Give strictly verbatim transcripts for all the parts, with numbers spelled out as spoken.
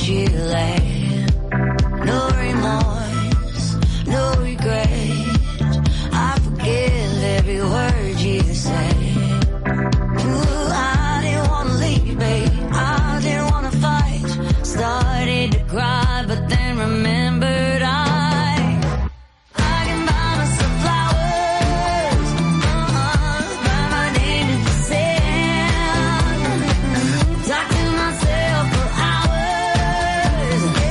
you lay. No remorse, no regret. I forgive every word you say. Ooh, I didn't wanna leave, babe. I didn't wanna fight. Started to cry, but then remembered I. Yeah.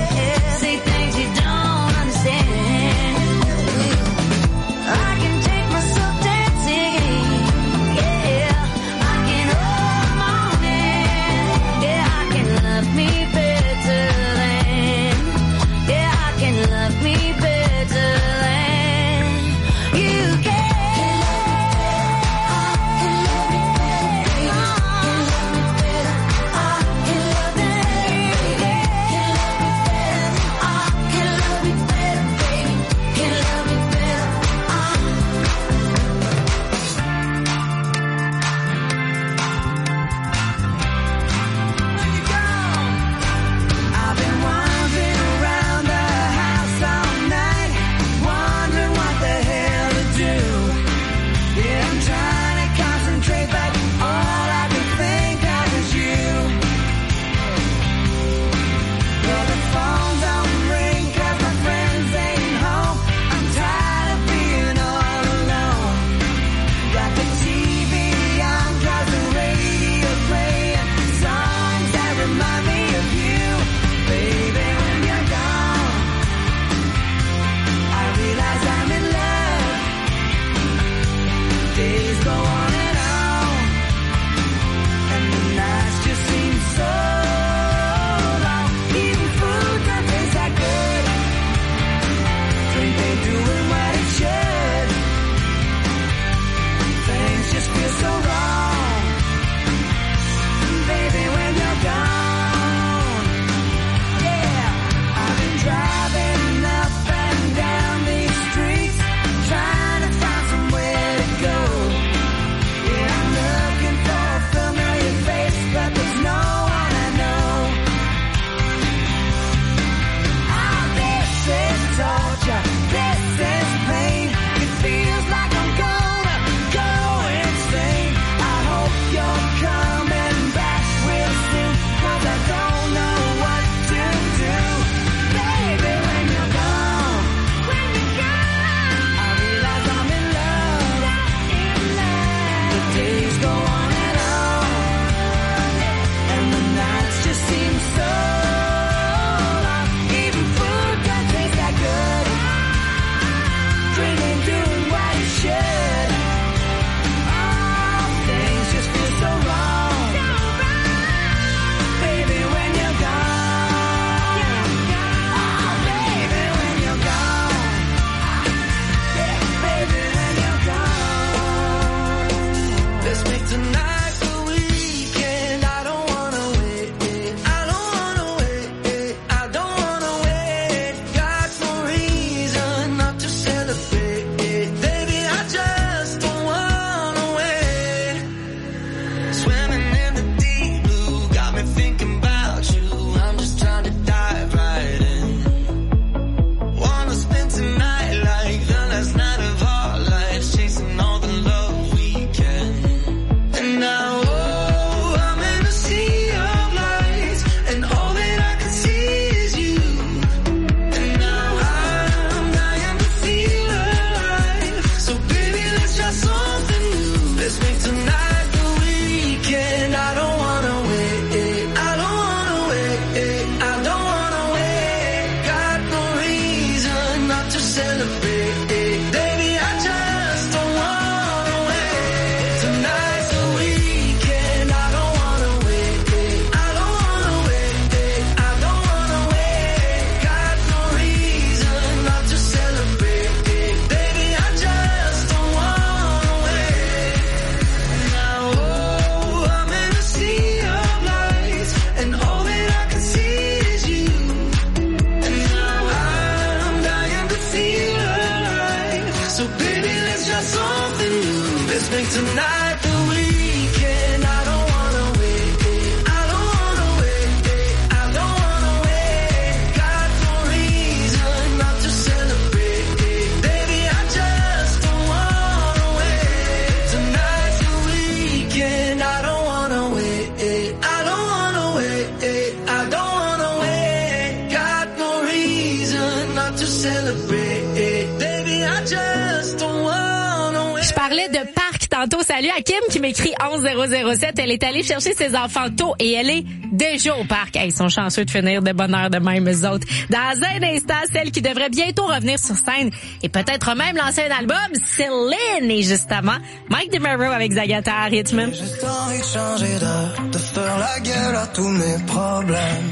parlait de parc tantôt. Salut à Kim qui m'écrit onze zéro zéro sept. Elle est allée chercher ses enfants tôt et elle est déjà au parc. Hey, ils sont chanceux de finir de bonne heure de même, eux autres. Dans un instant, celle qui devrait bientôt revenir sur scène et peut-être même lancer un album, Céline. Et justement, Mike DeMarco avec Zagata à Richmond. J'ai juste envie de changer de, de faire la gueule à tous mes problèmes.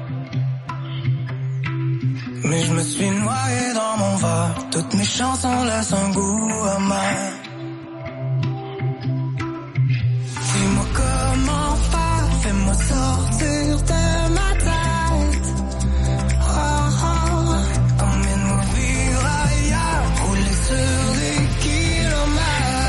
Mais je me suis noyé dans mon verre. Toutes mes chansons laissent un goût amer. Dis-moi comment faire, fais-moi sortir de ma tête. Oh, oh, emmène-moi vivre ailleurs, rouler sur des kilomètres.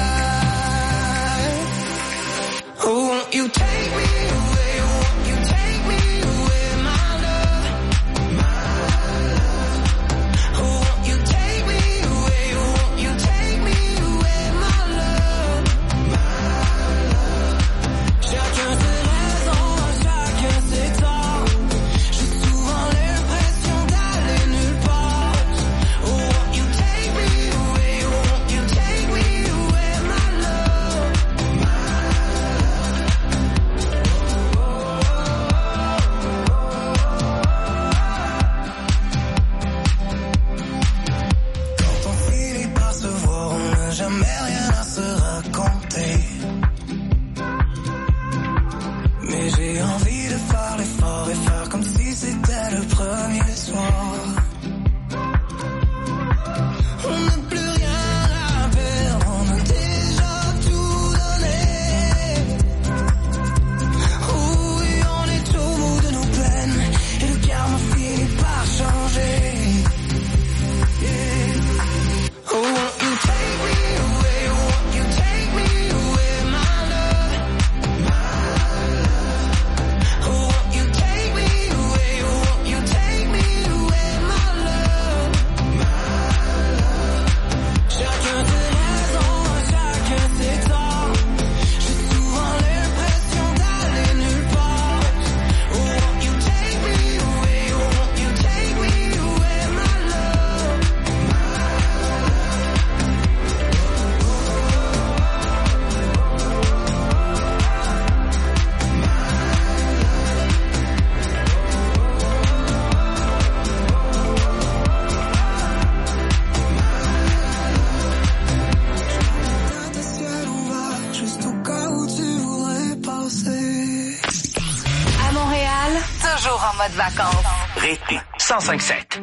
Oh, won't you take me away, won't you take me away, my love, my love. Oh, won't you take me away, won't you take me away, my love, my love. Chacun ses raisons, chacun ses torts. J'ai souvent l'impression d'aller nulle part. Oh, won't you take me away, won't you take me away, my love, my Quand on finit par se voir, on n'a jamais rien à se raconter. Mais j'ai envie de faire l'effort et faire comme si c'était le premier soir. On n'a plus rien à perdre, on a déjà tout donné. Oui, on est au bout de nos peines et le karma finit par changer. Oh, won't you take me away, won't you take me away, my love, my love. Oh, won't you take me away, won't you take me away, my love, my love. Chacun ses raisons, chacun ses torts. J'ai souvent l'impression d'aller nulle part. Oh, won't you take me away, won't you take me away, my love, my T'as tes ciels ouverts, juste au cas où tu voudrais passer. À Montréal, toujours en mode vacances. Rythme cent cinq sept.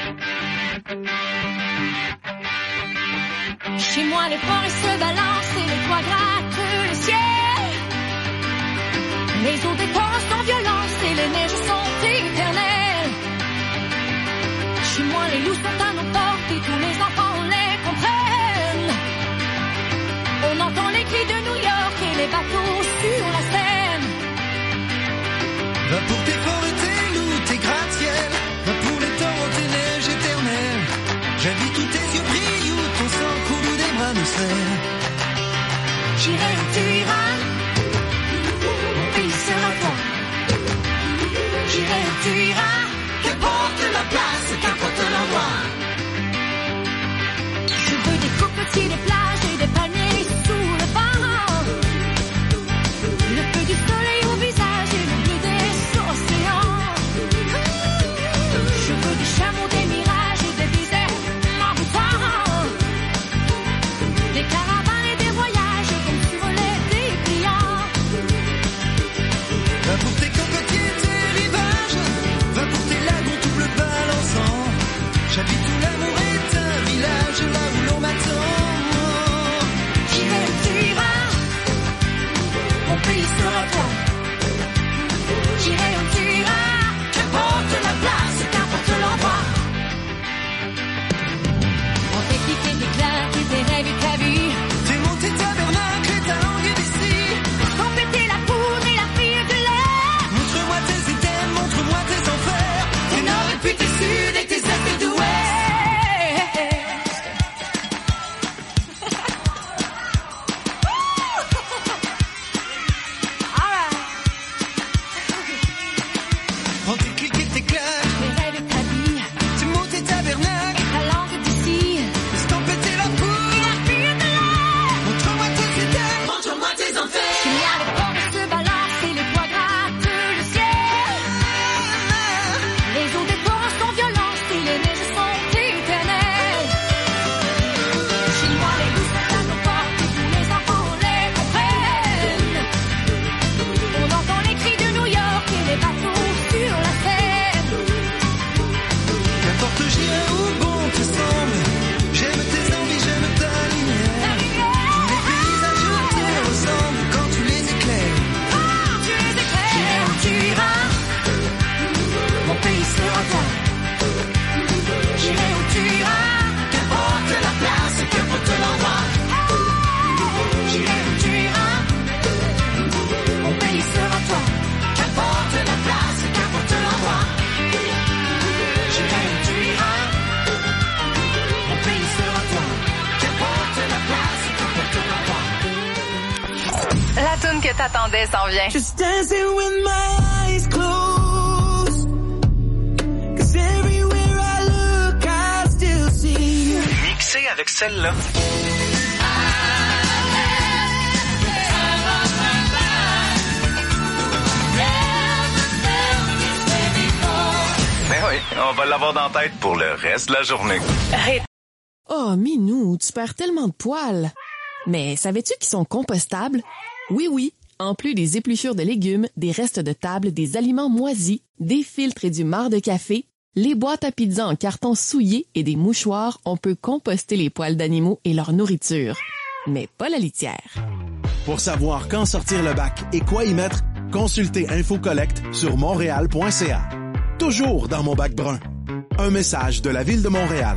Chez moi, les forêts se balancent et les toits grattent le ciel. Les eaux des torrents sont violentes et les neiges sont éternelles. Chez moi, les loups sont à nos portes et tous les enfants les comprennent. On entend les cris de New York et les bateaux sur la Seine. Va pour tes forêts, tes loups, tes gratte-ciel. Va pour les torrents, tes neiges éternelles. J'habite où tes yeux brillent, où ton sang coule, où des bras de sel. J'irai où tu iras, mon pays sera toi. J'irai où tu iras, qu'importe la place, qu'importe l'endroit. Je veux des cocotiers, des plages et des palmiers sous le vent. Le feu du soleil au visage et le bleu des océans. Je veux des chameaux, des mirages et des déserts envoûtants. Des caravanes et des voyages comme sur les dépliants. Va pour tes cocotiers, tes rivages. attendait s'en vient. Just dancing with my eyes closed. 'Cause everywhere I look, I still see you. Mixé avec celle-là. Ben oui, on va l'avoir dans la tête pour le reste de la journée. Oh, Minou, tu perds tellement de poils. Mais savais-tu qu'ils sont compostables? Oui, oui. En plus des épluchures de légumes, des restes de table, des aliments moisis, des filtres et du marc de café, les boîtes à pizza en carton souillé et des mouchoirs, on peut composter les poils d'animaux et leur nourriture. Mais pas la litière. Pour savoir quand sortir le bac et quoi y mettre, consultez InfoCollect sur montréal point c a. Toujours dans mon bac brun. Un message de la Ville de Montréal.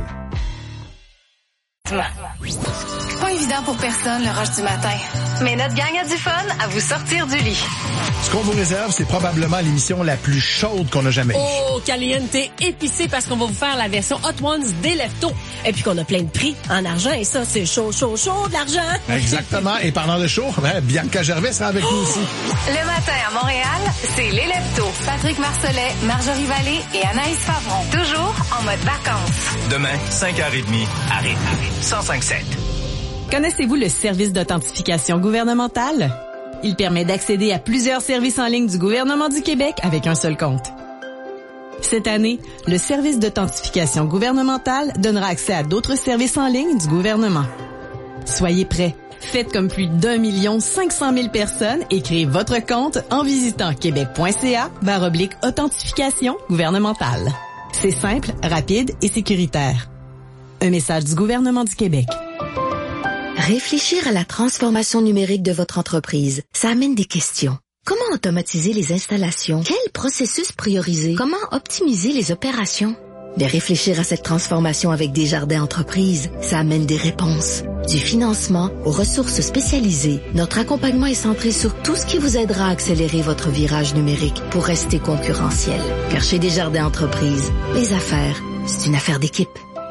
Pas évident pour personne, le rush du matin. Mais notre gang a du fun à vous sortir du lit. Ce qu'on vous réserve, c'est probablement l'émission la plus chaude qu'on a jamais eue. Oh, caliente épicé parce qu'on va vous faire la version Hot Ones des Leftos. Et puis qu'on a plein de prix en argent. Et ça, c'est chaud, chaud, chaud de l'argent. Exactement. Et parlant de chaud, ben, Bianca Gervais sera avec nous aussi. Le matin à Montréal, c'est les Leftos. Patrick Marcellet, Marjorie Vallée et Anaïs Favron. Toujours en mode vacances. Demain, cinq heures trente, arrête, cent cinq sept. Connaissez-vous le service d'authentification gouvernementale? Il permet d'accéder à plusieurs services en ligne du gouvernement du Québec avec un seul compte. Cette année, le service d'authentification gouvernementale donnera accès à d'autres services en ligne du gouvernement. Soyez prêts. Faites comme plus d'un million cinq cent mille personnes et créez votre compte en visitant québec.ca barre oblique authentification gouvernementale. C'est simple, rapide et sécuritaire. Un message du gouvernement du Québec. Réfléchir à la transformation numérique de votre entreprise, ça amène des questions. Comment automatiser les installations? Quel processus prioriser? Comment optimiser les opérations? De réfléchir à cette transformation avec Desjardins Entreprises, ça amène des réponses. Du financement aux ressources spécialisées, notre accompagnement est centré sur tout ce qui vous aidera à accélérer votre virage numérique pour rester concurrentiel. Car chez Desjardins Entreprises, les affaires, c'est une affaire d'équipe.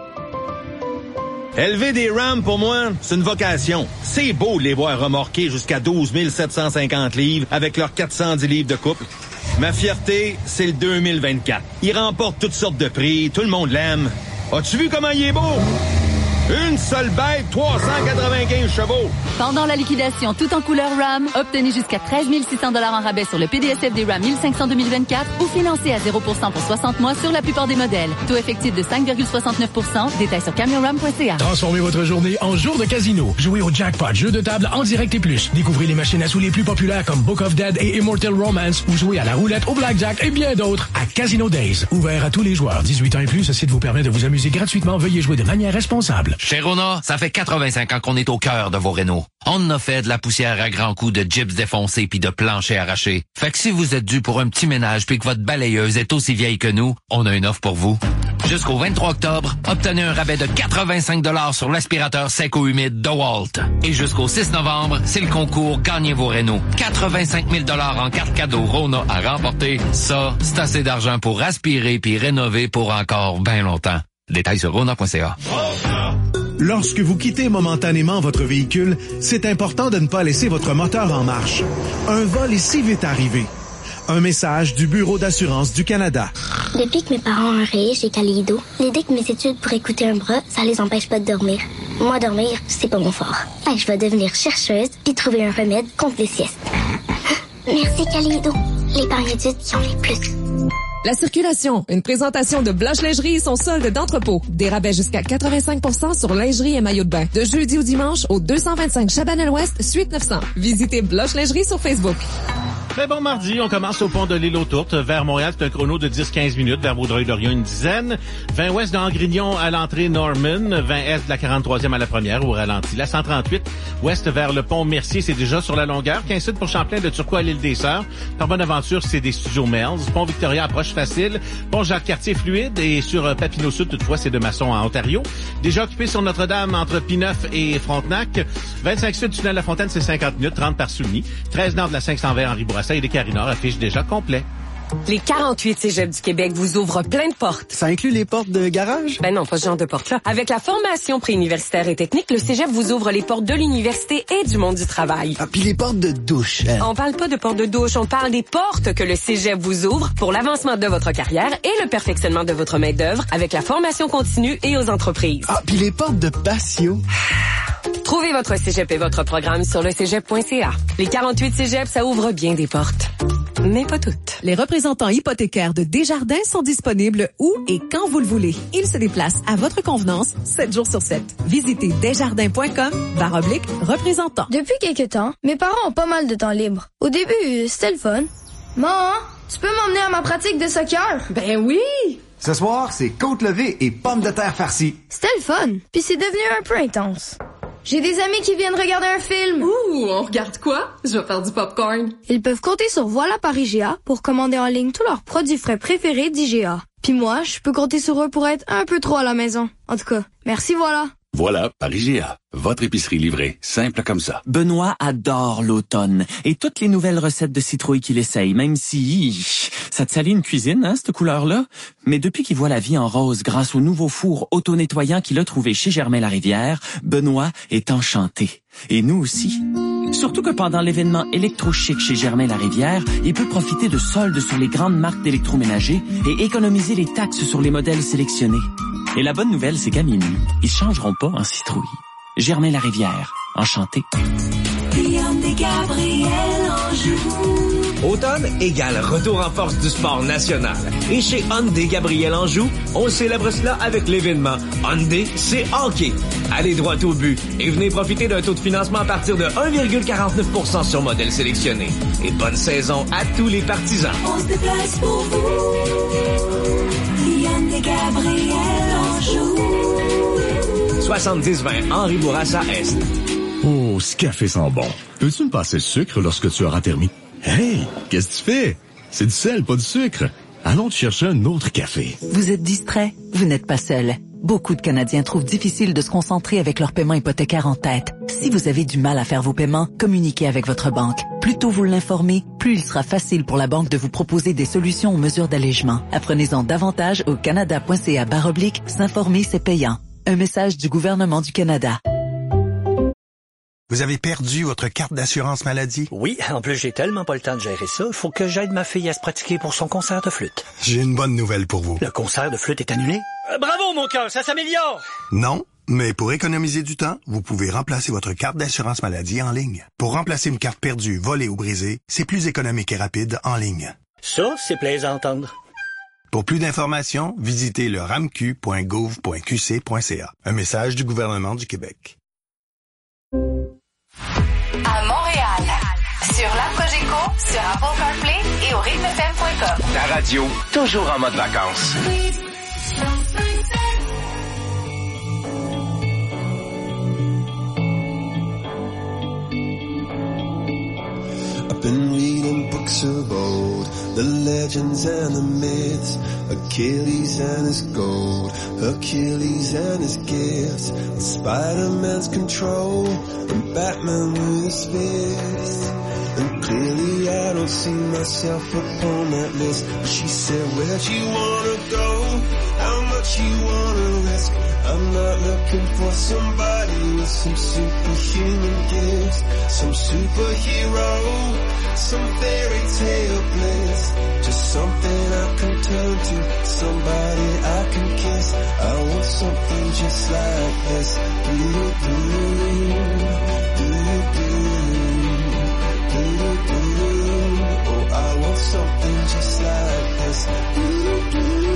Élever des Rams, pour moi, c'est une vocation. C'est beau de les voir remorquer jusqu'à douze mille sept cent cinquante livres avec leurs quatre cent dix livres de couple. Ma fierté, c'est le deux mille vingt-quatre. Il remporte toutes sortes de prix, tout le monde l'aime. As-tu vu comment il est beau? Une seule bête, trois cent quatre-vingt-quinze chevaux. Pendant la liquidation tout en couleur RAM, obtenez jusqu'à treize mille six cents dollars en rabais sur le P D S F des RAM mille cinq cents deux mille vingt-quatre ou financez à zéro pour cent pour soixante mois sur la plupart des modèles. Taux effectif de cinq virgule soixante-neuf pour cent. Détails sur camion ram point c a. Transformez votre journée en jour de casino. Jouez au jackpot, jeu de table en direct et plus. Découvrez les machines à sous les plus populaires comme Book of Dead et Immortal Romance ou jouez à la roulette, au blackjack et bien d'autres à Casino Days. Ouvert à tous les joueurs. dix-huit ans et plus, ce site vous permet de vous amuser gratuitement. Veuillez jouer de manière responsable. Chez Rona, ça fait quatre-vingt-cinq ans qu'on est au cœur de vos rénaux. On en a fait de la poussière à grands coups de gyps défoncés puis de planchers arrachés. Fait que si vous êtes dû pour un petit ménage puis que votre balayeuse est aussi vieille que nous, on a une offre pour vous. Jusqu'au vingt-trois octobre, obtenez un rabais de quatre-vingt-cinq dollars sur l'aspirateur sec ou humide DeWalt. Et jusqu'au six novembre, c'est le concours Gagnez vos rénaux. quatre-vingt-cinq mille dollars en carte cadeau Rona à remporter. Ça, c'est assez d'argent pour aspirer puis rénover pour encore bien longtemps. Détails sur rona point c a. Lorsque vous quittez momentanément votre véhicule, c'est important de ne pas laisser votre moteur en marche. Un vol est si vite arrivé. Un message du Bureau d'assurance du Canada. Depuis que mes parents ont rayé chez Calido, l'idée que mes études pourraient coûter un bras, ça les empêche pas de dormir. Moi, dormir, c'est pas mon fort. Ben, je vais devenir chercheuse puis trouver un remède contre les siestes. Merci Calido, l'épargne études qui ont les plus. La circulation, une présentation de Blanche Lingerie et son solde d'entrepôt. Des rabais jusqu'à quatre-vingt-cinq pour cent sur lingerie et maillots de bain. De jeudi au dimanche au deux cent vingt-cinq Chabanel-Ouest, suite neuf cents. Visitez Blanche Lingerie sur Facebook. Très bon mardi, on commence au pont de l'île aux Tourtes. Vers Montréal, c'est un chrono de dix à quinze minutes. Vers Vaudreuil-Dorion, une dizaine. vingt ouest de Angrignon à l'entrée Norman. vingt est de la quarante-troisième à la première, au ralenti. La cent trente-huit, ouest vers le pont Mercier, c'est déjà sur la longueur. quinze sud pour Champlain, de Turcot à l'île des Sœurs. Par Bonaventure, c'est des studios Mells. Pont Victoria approche facile. Pont Jacques-Cartier fluide. Et sur Papineau Sud, toutefois, c'est de Masson à Ontario. Déjà occupé sur Notre-Dame entre Pineuf et Frontenac. vingt-cinq sud, tunnel La Fontaine, c'est cinquante minutes. trente par Soulny. treize nord de la cinq cents vers Henri Bourassa et des Carinor affiche déjà complet. Les quarante-huit cégeps du Québec vous ouvrent plein de portes. Ça inclut les portes de garage? Ben non, pas ce genre de portes-là. Avec la formation préuniversitaire et technique, le cégep vous ouvre les portes de l'université et du monde du travail. Ah, puis les portes de douche. Hein? On parle pas de portes de douche, on parle des portes que le cégep vous ouvre pour l'avancement de votre carrière et le perfectionnement de votre main-d'œuvre avec la formation continue et aux entreprises. Ah, puis les portes de patio. Trouvez votre cégep et votre programme sur le cégep point c a. Les quarante-huit cégeps, ça ouvre bien des portes. Mais pas toutes. Les représentants hypothécaires de Desjardins sont disponibles où et quand vous le voulez. Ils se déplacent à votre convenance, sept jours sur sept. Visitez desjardins.com barre oblique représentant. Depuis quelque temps, mes parents ont pas mal de temps libre. Au début, c'était le fun. Maman, tu peux m'emmener à ma pratique de soccer? Ben oui! Ce soir, c'est côte levée et pommes de terre farcies. C'était le fun, puis c'est devenu un peu intense. J'ai des amis qui viennent regarder un film. Ouh, on regarde quoi? Je vais faire du popcorn. Ils peuvent compter sur Voilà par I G A pour commander en ligne tous leurs produits frais préférés d'I G A. Puis moi, je peux compter sur eux pour être un peu trop à la maison. En tout cas, merci Voilà. Voilà par I G A. Votre épicerie livrée, simple comme ça. Benoît adore l'automne et toutes les nouvelles recettes de citrouille qu'il essaye, même si ça te salit une cuisine, hein, cette couleur-là. Mais depuis qu'il voit la vie en rose grâce au nouveau four auto-nettoyant qu'il a trouvé chez Germain-Larivière, Benoît est enchanté. Et nous aussi. Surtout que pendant l'événement électrochic chez Germain-Larivière, il peut profiter de soldes sur les grandes marques d'électroménager et économiser les taxes sur les modèles sélectionnés. Et la bonne nouvelle, c'est qu'à minuit, ils changeront pas en citrouille. Germain-Larivière, enchanté. Hyundai Gabriel Anjou. Automne égale retour en force du sport national. Et chez Hyundai Gabriel Anjou, on célèbre cela avec l'événement Hyundai, c'est hockey. Allez droit au but et venez profiter d'un taux de financement à partir de un virgule quarante-neuf pour cent sur modèle sélectionné. Et bonne saison à tous les partisans. On se déplace pour vous. Hyundai Gabriel Anjou. soixante-dix vingt Henri Bourassa Est. Oh, ce café sent bon. Peux-tu me passer le sucre lorsque tu auras terminé? Hey, qu'est-ce que tu fais? C'est du sel, pas du sucre. Allons te chercher un autre café. Vous êtes distrait? Vous n'êtes pas seul. Beaucoup de Canadiens trouvent difficile de se concentrer avec leur paiement hypothécaire en tête. Si vous avez du mal à faire vos paiements, communiquez avec votre banque. Plus tôt vous l'informez, plus il sera facile pour la banque de vous proposer des solutions aux mesures d'allègement. Apprenez-en davantage au canada.ca barre oblique, s'informer c'est payant. Un message du gouvernement du Canada. Vous avez perdu votre carte d'assurance maladie? Oui, en plus j'ai tellement pas le temps de gérer ça, il faut que j'aide ma fille à se pratiquer pour son concert de flûte. J'ai une bonne nouvelle pour vous. Le concert de flûte est annulé? Euh, bravo mon cœur, ça s'améliore! Non, mais pour économiser du temps, vous pouvez remplacer votre carte d'assurance maladie en ligne. Pour remplacer une carte perdue, volée ou brisée, c'est plus économique et rapide en ligne. Ça, c'est plaisant à entendre. Pour plus d'informations, visitez le ramq point gouv point q c point c a. Un message du gouvernement du Québec. À Montréal, sur l'app Cogeco, sur Apple CarPlay et au rythme f m point com. La radio, toujours en mode vacances. I've been reading books of old, the legends and the myths, Achilles and his gold, Achilles and his gifts, and Spider-Man's control, and Batman with his fist. And clearly I don't see myself upon that list. But she said, where'd you wanna go? How much you wanna risk? I'm not looking for somebody with some superhuman gifts, some superhero, some fairy tale bliss. Just something I can turn to, somebody I can kiss. I want something just like this. Do you do? Do you do? Do you do? Oh, I want something just like this. Do you do?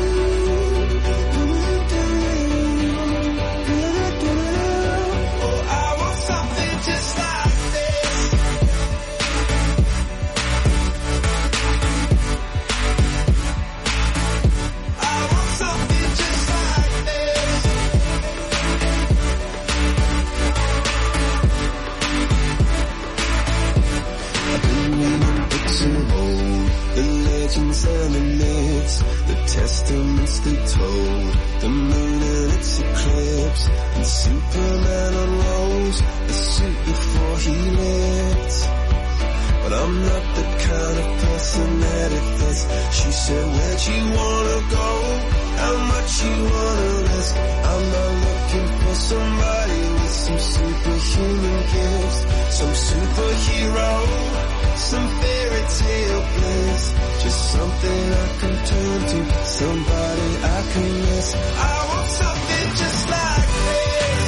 And the myths, the testaments they told, the moon and its eclipse, and Superman unrolls the suit before he lived. but I'm not the kind of person that it fits. She said, where'd you wanna go? How much you wanna risk? I'm not looking for somebody with some superhuman gifts, some superhero, some fairy tale bliss. Just something I can turn to, somebody I can miss. I want something just like this.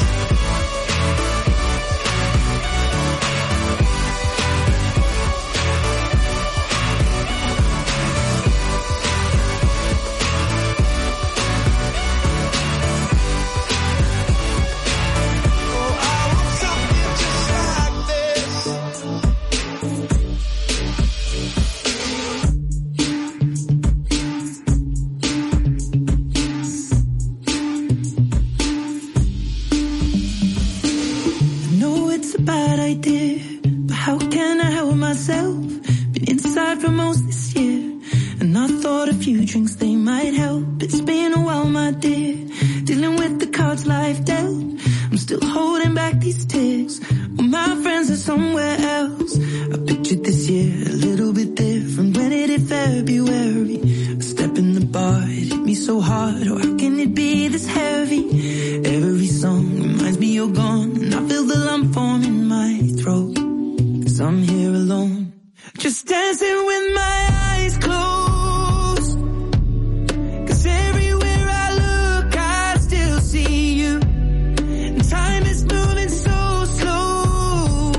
For most this year, and I thought a few drinks they might help. It's been a while, my dear, dealing with the cards life dealt. I'm still holding back these tears. Well, my friends are somewhere else. I pictured this year a little bit different. When it hit February, a step in the bar, it hit me so hard. Oh, how can it be this heavy? Every song reminds me you're gone, and I feel the lump form in my throat. 'Cause I'm here alone, just dancing with my eyes closed. 'Cause everywhere I look, I still see you. And time is moving so slow.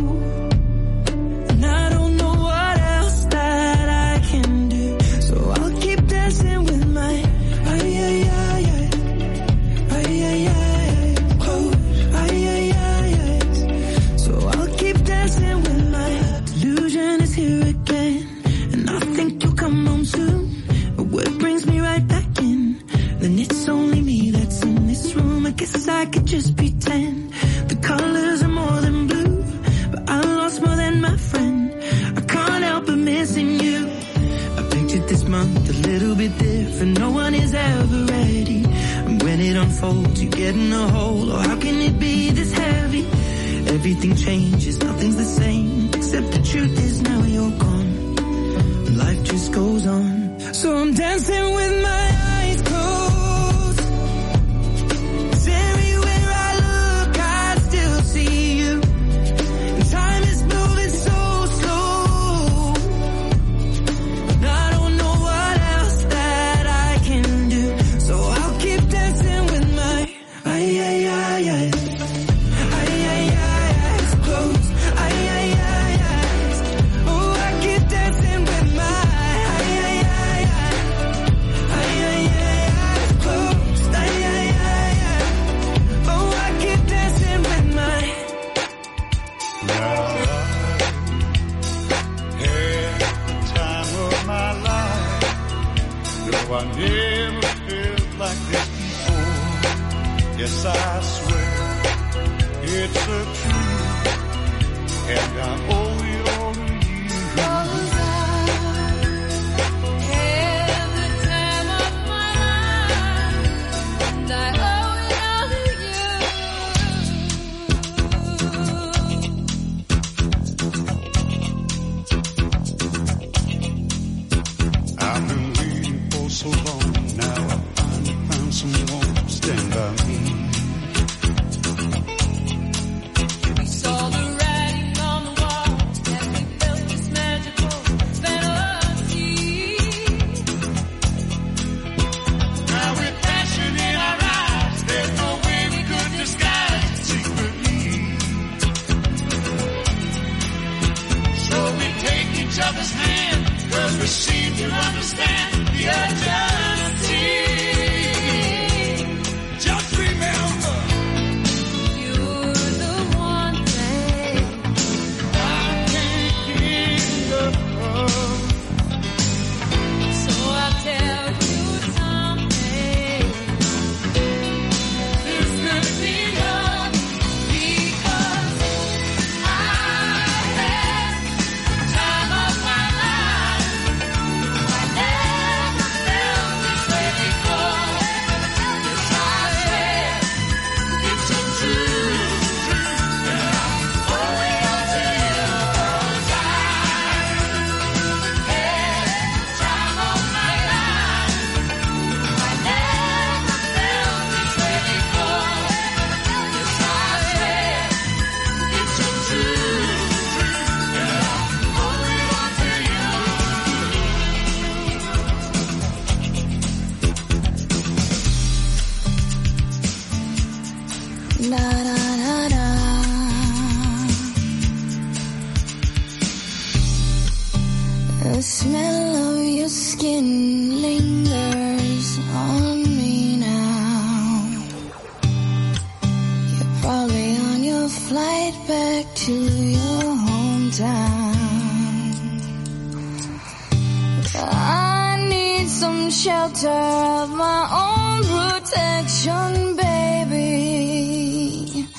And I don't know what else that I can do. So I'll keep dancing with my ay ay ay ay ay ay ay close ay ay ay ay. So I'll keep dancing with my delusion is here again, and I think you'll come home soon. But what brings me right back in? Then it's only me that's in this room. I guess I could just pretend the colors are more than blue, but I lost more than my friend. I can't help but missing you. I pictured this month a little bit different. No one is ever ready, and when it unfolds, you get in a hole. Oh, how can it be this heavy? Everything changes, nothing's the same, except the truth is now you're gone. Life just goes on. So I'm dancing with my eyes closed. 'Cause everywhere I look, I still see you. And time is moving so slow. And I don't know what else that I can do. So I'll keep dancing with my ay ay ay ay. I never felt like this before. Yes, I swear it's the truth, and I owe it all to you. 'Cause I had the time of my life, and I owe it all to you. I've been so long now, I finally found someone to stand by me. We saw the writing on the wall as we felt this magical fantasy. Now with passion in our eyes, there's no way we could disguise it secretly. So we take each other's hand, 'cause we seem to understand the urgency. Da da da da. The smell of your skin lingers on me now. You're probably on your flight back to your hometown. I need some shelter of my own protection, baby.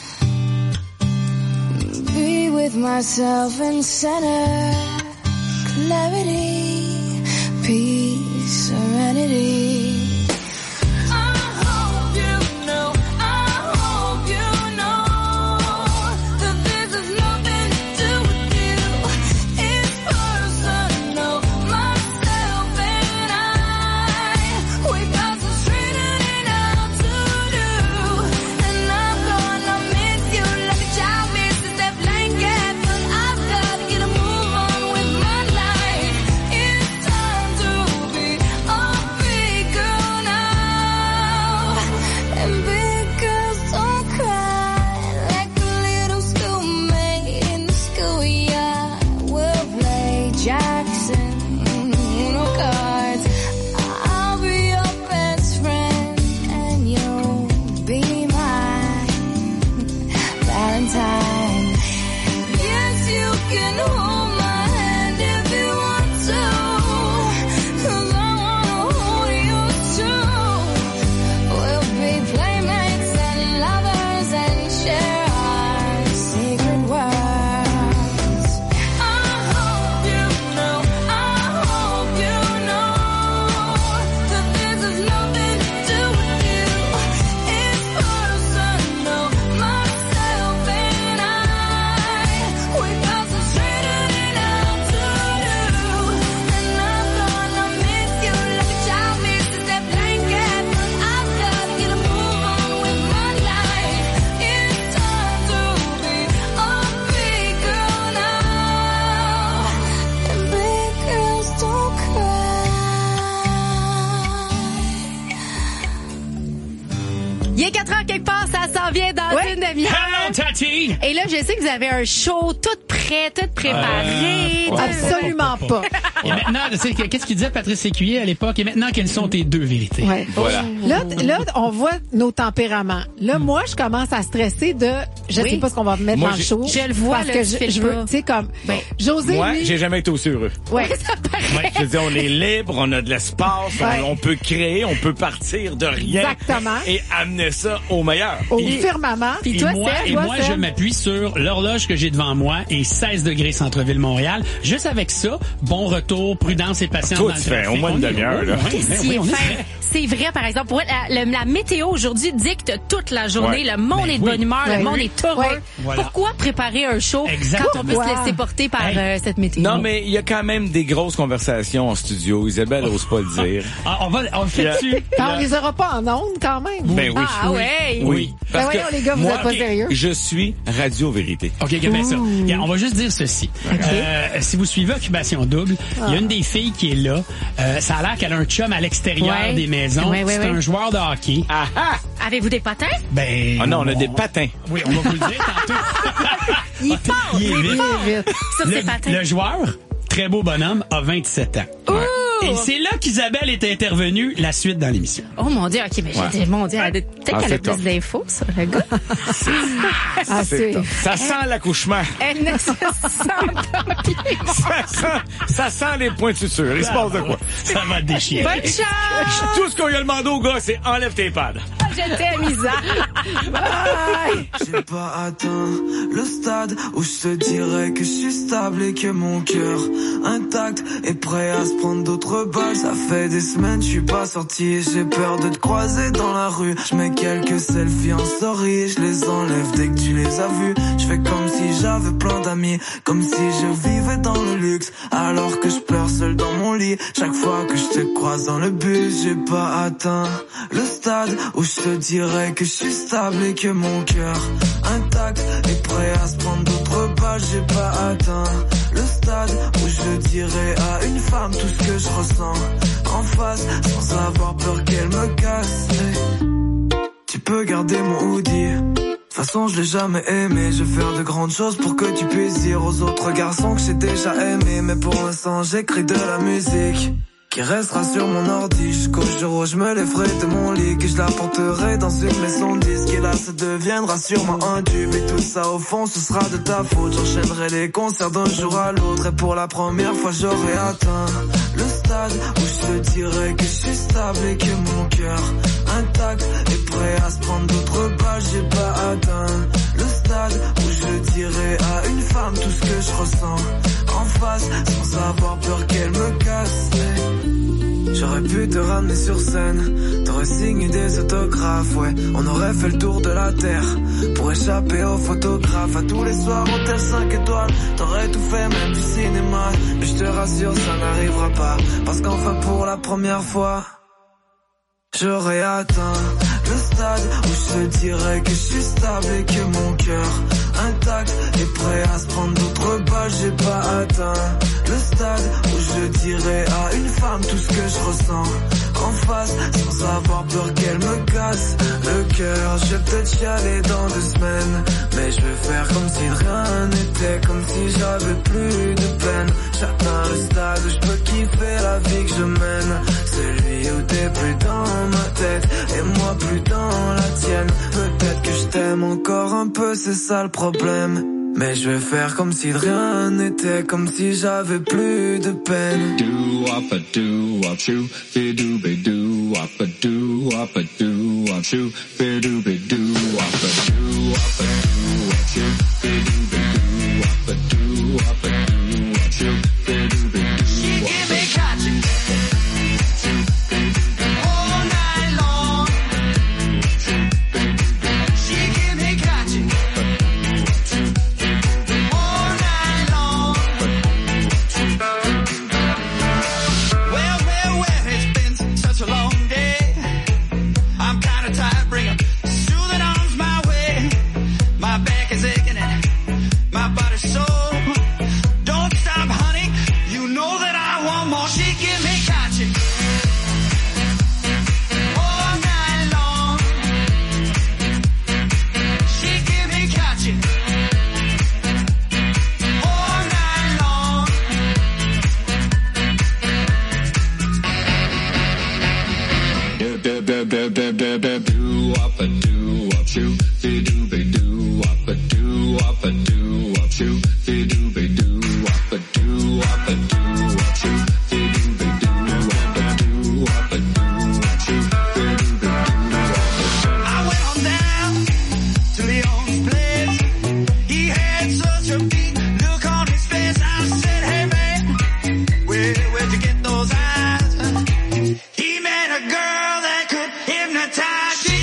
Be with myself and center clarity, peace, serenity. Tati! Et là, je sais que vous avez un show tout prêt, tout préparé. Euh, ouais. Absolument pas. Et maintenant, c'est, qu'est-ce qu'il disait Patrice Lécuyer à l'époque? Et maintenant, quelles sont tes deux vérités? Ouais. Voilà. Là, là, on voit nos tempéraments. Là, mm. moi, je commence à stresser de, je oui. sais pas ce qu'on va mettre moi, dans le show. Je le vois, parce là, que je, je veux, tu sais, comme, ben, José, moi, lui, j'ai jamais été aussi heureux. Ouais. Ça paraît. Ouais, je veux dire, on est libre, on a de l'espace, ouais. on, on peut créer, on peut partir de rien. Exactement. Et amener ça au meilleur. Au et, firmament. Et toi, moi, Steph, et toi, moi Steph? je m'appuie sur l'horloge que j'ai devant moi et seize degrés centre-ville Montréal. Juste avec ça, bon retour, prudence et patience Tout dans le fait, trafic. au moins une demi-heure, là. Qu'est-ce qui est fin? C'est vrai, par exemple, pour la, la, la météo aujourd'hui dicte toute la journée. Ouais. Le monde ben est de oui. bonne humeur, ben le monde oui. est heureux. Ouais. Voilà. Pourquoi préparer un show Exactement. quand on peut se laisser porter par hey. euh, cette météo? Non, mais il y a quand même des grosses conversations en studio. Isabelle n'ose pas le dire. Ah, on va, on le fait dessus. On les aura pas en ondes quand même. Ben oui. Ah ouais. Oui. Parce ben voyons, les gars, vous moi, êtes pas sérieux. Je suis Radio-Vérité. OK, bien ça. On va juste dire ceci. Okay. Euh, si vous suivez Occupation Double, il ah. y a une des filles qui est là. Euh, ça a l'air qu'elle a un chum à l'extérieur ouais. des maisons. Ouais, ouais, c'est ouais. un joueur de hockey. Ah ah! Avez-vous des patins? Ben. Ah non, on a des patins. Oui, on va vous le dire tantôt. Il part, il est vite. vite. Sur le, ses patins. Le joueur, très beau bonhomme, a vingt-sept ans. Ouh! Et c'est là qu'Isabelle est intervenue, la suite dans l'émission. Oh mon Dieu, ok, mais j'ai dit, mon Dieu, elle a peut-être ah, qu'elle a plus top. d'infos, ça, le gars. ah, c'est ça sent elle, l'accouchement. Elle ne se sent pas bien. ça, sent, ça sent les points de suture. Il se passe de quoi? Ça va te déchirer. Bonne chance! Tout ce qu'on lui a demandé au gars, c'est enlève tes pads. Je t'aime, Isa. Bye! J'ai pas atteint le stade où je te dirais que je suis stable et que mon cœur intact est prêt à se prendre d'autres balles. Ça fait des semaines, je suis pas sorti et j'ai peur de te croiser dans la rue. Je mets quelques selfies en story, je les enlève dès que tu les as vus. Je fais comme si j'avais plein d'amis, comme si je vivais dans le luxe, alors que je pleure seul dans mon lit. Chaque fois que je te croise dans le bus, j'ai pas atteint le stade où je te dirais que je suis stable et que mon cœur intact est prêt à se prendre d'autres balles. J'ai pas atteint le stade où je dirais à une femme tout ce que je ressens en face, sans avoir peur qu'elle me casse. Tu peux garder mon hoodie, De toute façon, je l'ai jamais aimé. Je vais faire de grandes choses pour que tu puisses dire aux autres garçons que j'ai déjà aimé. Mais pour l'instant, j'écris de la musique qui restera sur mon ordi jusqu'au jour où je me lèverai de mon lit, que je la porterai dans une maison de disques. Et là, ça deviendra sûrement un tube. Et tout ça, au fond, ce sera de ta faute. J'enchaînerai les concerts d'un jour à l'autre. Et pour la première fois, j'aurai atteint le stade où je te dirai que je suis stable et que mon cœur intact est prêt à se prendre d'autres balles. J'ai pas atteint le stade où je dirai à une femme tout ce que je ressens en face, sans avoir peur qu'elle me casse. J'aurais pu te ramener sur scène, t'aurais signé des autographes, ouais. On aurait fait le tour de la terre pour échapper aux photographes. À tous les soirs, hôtel cinq étoiles, t'aurais tout fait, même du cinéma. Mais je te rassure, ça n'arrivera pas, parce qu'enfin pour la première fois, j'aurais atteint le stade où je te dirais que je suis stable et que mon cœur intact est prêt à se prendre d'autres balles. J'ai pas atteint le stade où je dirais à une femme tout ce que je ressens en face, sans avoir peur qu'elle me casse le cœur. Je vais peut-être chialer dans deux semaines, mais je vais faire comme si de rien n'était, comme si j'avais plus de peine. J'atteins le stade où je peux kiffer la vie que je mène, celui où t'es plus dans ma tête et moi plus dans la tienne. Peut-être que je t'aime encore un peu, c'est ça le problème, mais je vais faire comme si de rien n'était, comme si j'avais plus de peine. Do up a do up shoo, be do be do up a do up a do up shoo, be do be do up a do up a do up shoo, be do be do up a do up a do up shoo, be do be do. She give me catching all night long. She give me catching. Do up a do up shoo, be do be do up a do up a do up shoo, be do be do up a do up a do up shoo, be do be do up a do up a do up shoo, be do be do up a do. I went on down to Leon's place. He had such a big look on his face. I said, hey man, where where'd you get those eyes? He met a girl that could hypnotize.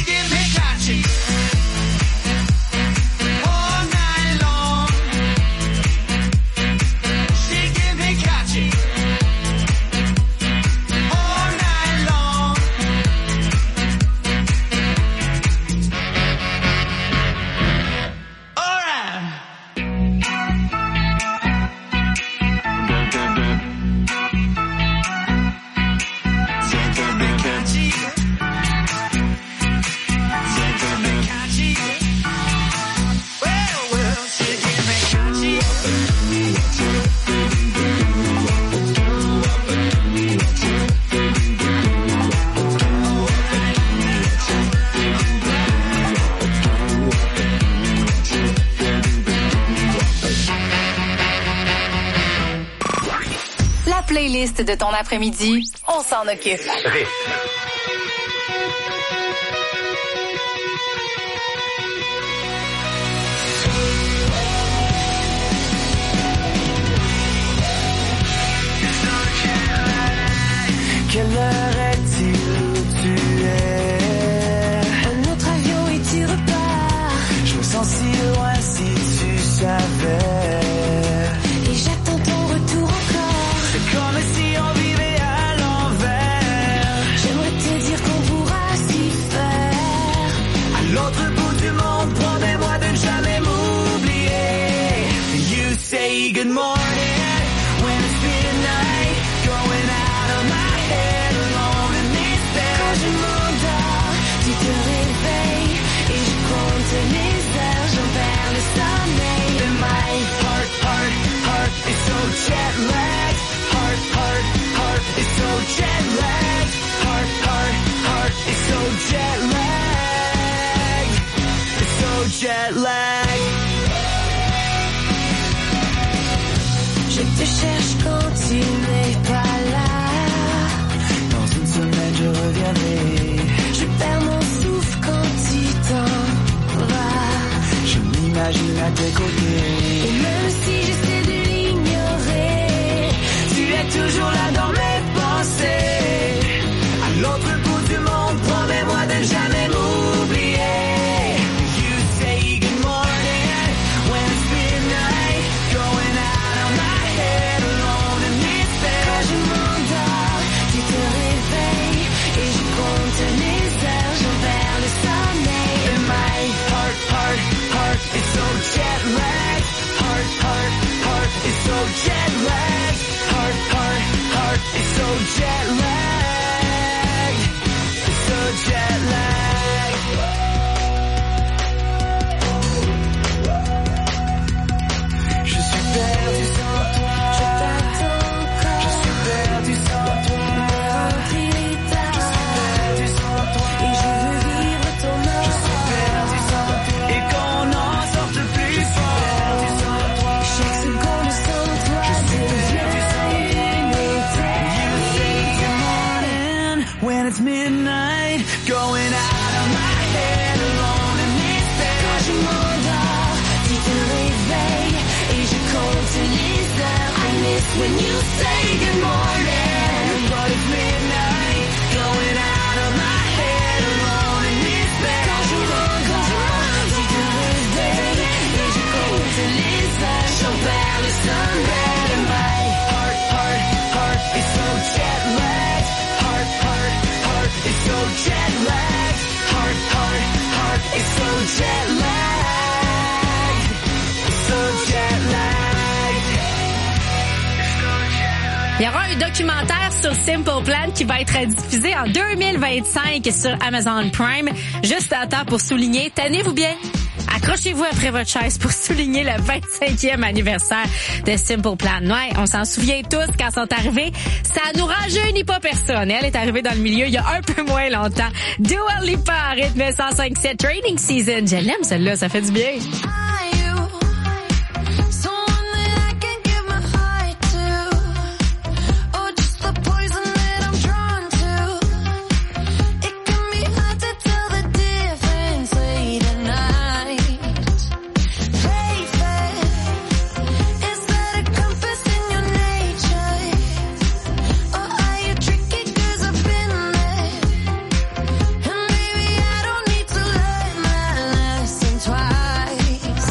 Playlist de ton après-midi, on s'en occupe. Quelle heure est-il où tu es? Un autre avion et tu repars. Je me sens si loin si tu savais. Et j'attends ton retour encore. C'est comme si on vivait à l'envers. J'aimerais te jet lag. Je te cherche quand tu n'es pas là. Dans une semaine je reviendrai. Je perds mon souffle quand tu t'en vas. Je m'imagine à tes côtés. Et même si j'essaie de l'ignorer, tu es toujours là dans mes pensées. À l'autre bout du monde, promets-moi de ne jamais m'oublier. You say good morning when it's midnight, going out of my head alone in this bed. Quand je m'endors, tu te réveilles et je compte les heures, je vers le sommeil. And my heart, heart, heart is so jet lagged. Heart, heart, heart is so jet lagged. Heart, heart, heart is so jet lagged. It's so jet lagged. Je suis perdu sans toi. Je t'attends encore. Je suis perdu sans toi. Je suis perdu sans toi. Et je veux vivre ton amour. Je suis perdu sans toi. Et qu'on n'en sorte plus. Je suis perdu sans toi. Chaque seconde sans toi. Je suis perdu sans toi. You say good morning when it's midnight, going out of my head alone in this bed. Quand je m'endors, tu te réveilles et je compte les heures. I miss when you say good morning, but it's midnight, going out of my head alone in this bed. Quand je m'endors, tu te réveilles et je compte les heures. J'en perds le sommeil. And my heart, heart, heart is so jet lagged. Heart, heart, heart is so jet lagged. Heart, heart, heart is so jet lagged. It's so jet lagged. Il y aura un documentaire sur Simple Plan qui va être diffusé en deux mille vingt-cinq sur Amazon Prime. Juste à temps pour souligner, tenez-vous bien, accrochez-vous après votre chaise pour souligner le vingt-cinquième anniversaire de Simple Plan. Ouais, on s'en souvient tous quand ils sont arrivés. Ça nous rajeunit pas personne. Elle est arrivée dans le milieu il y a un peu moins longtemps. Dua Lipa, rythme cent cinq sept Training Season. Je l'aime celle-là, ça fait du bien. Twice.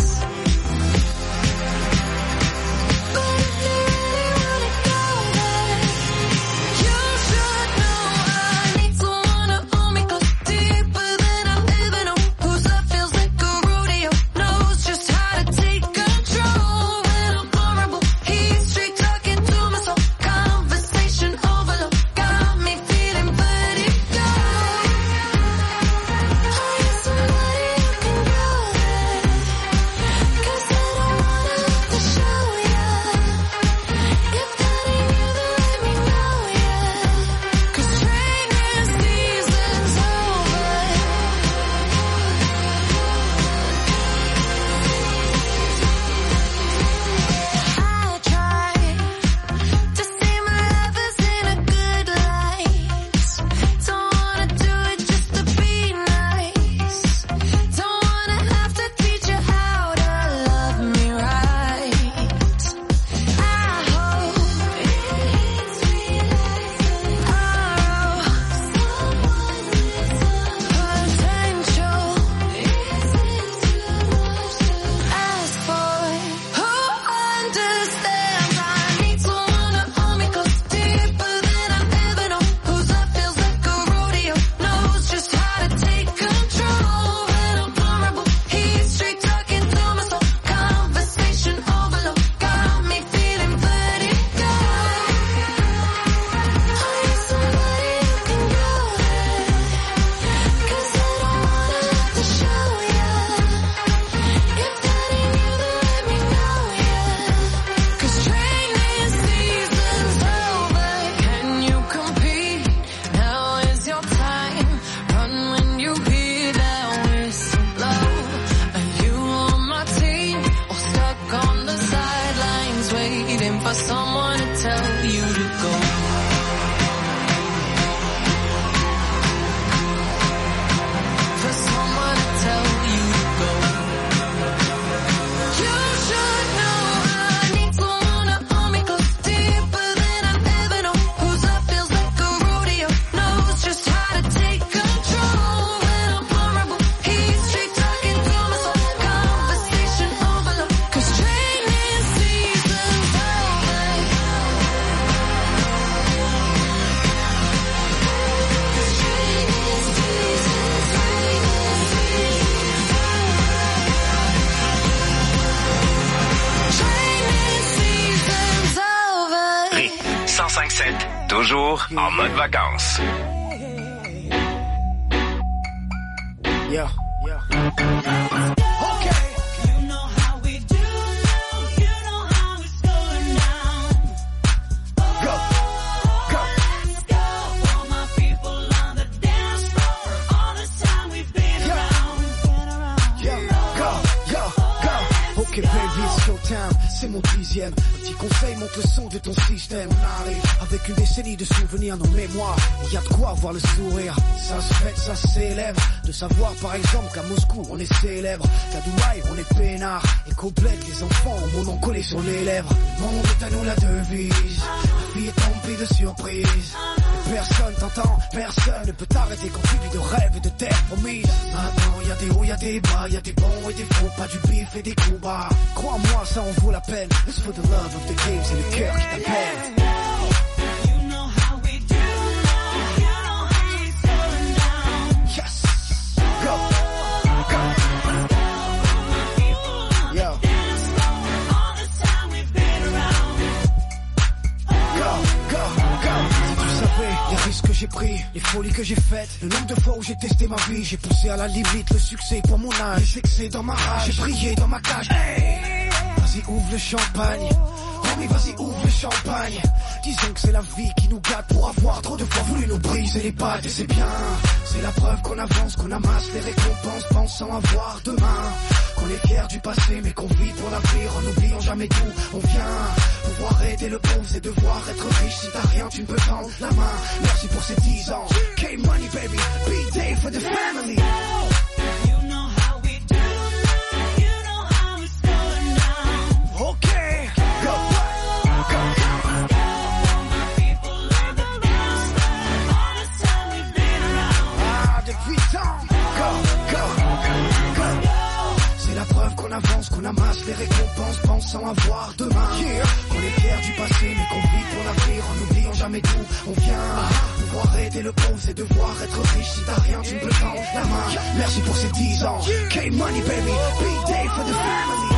cinq sept, toujours en mode vacances. Yeah, yeah. Ok baby, it's showtime, c'est mon dixième. Un petit conseil, monte le son de ton système. Allez, avec une décennie de souvenirs nos mémoires, il y a de quoi avoir le sourire. Ça se fête, ça se célèbre. De savoir par exemple qu'à Moscou on est célèbre, qu'à Dubaï on est peinard, et qu'au bled les enfants ont mon nom collé sur les lèvres. Le monde est à nous la devise, la vie est emplie de surprises. Et personne t'entend, personne ne peut t'arrêter quand tu vis de rêves et de terre promise. Maintenant y a des hauts, y a des bas, y a des bons et des faux, pas du bif et des coups bas. Crois-moi, ça en vaut la peine. It's for the love of the game, c'est le cœur qui t'appelle. Yes, go, go, yo, go, go, go. Si tu savais les risques que j'ai pris, les folies que j'ai faites, le nombre de fois où j'ai testé ma vie, j'ai poussé à la limite le succès pour mon âge. J'ai sexé dans ma rage, j'ai brillé dans ma cage. Hey, vas-y ouvre le champagne, homie vas-y ouvre le champagne. Disons que c'est la vie qui nous gâte pour avoir trop de fois voulu nous briser les pattes. Et c'est bien, c'est la preuve qu'on avance, qu'on amasse les récompenses pensant avoir demain. Qu'on est fier du passé mais qu'on vit pour l'avenir en n'oubliant jamais d'où on vient. Pouvoir aider le pauvre c'est devoir être riche. Si t'as rien tu ne peux tendre la main. Merci pour ces dix ans, K-Money baby, B-Day for the family. Okay, go, go, ah, depuis tant, go, go, go. C'est la preuve qu'on avance, qu'on amasse les récompenses pensant avoir demain. Yeah. Qu'on est fier du passé mais qu'on vit pour l'avenir en n'oubliant jamais d'où on vient. Pouvoir aider le pauvre c'est devoir être riche. Si t'as rien tu ne peux tendre la main. Merci pour ces dix ans, K-Money baby, B-Day for the family.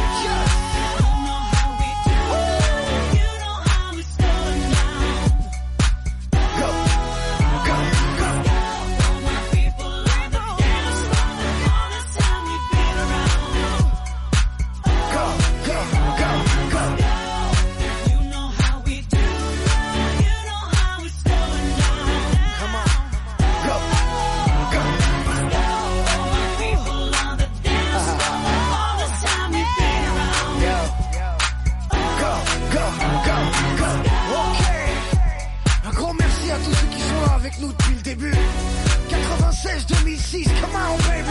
Nous depuis le début quatre-vingt-seize deux mille six, come on baby.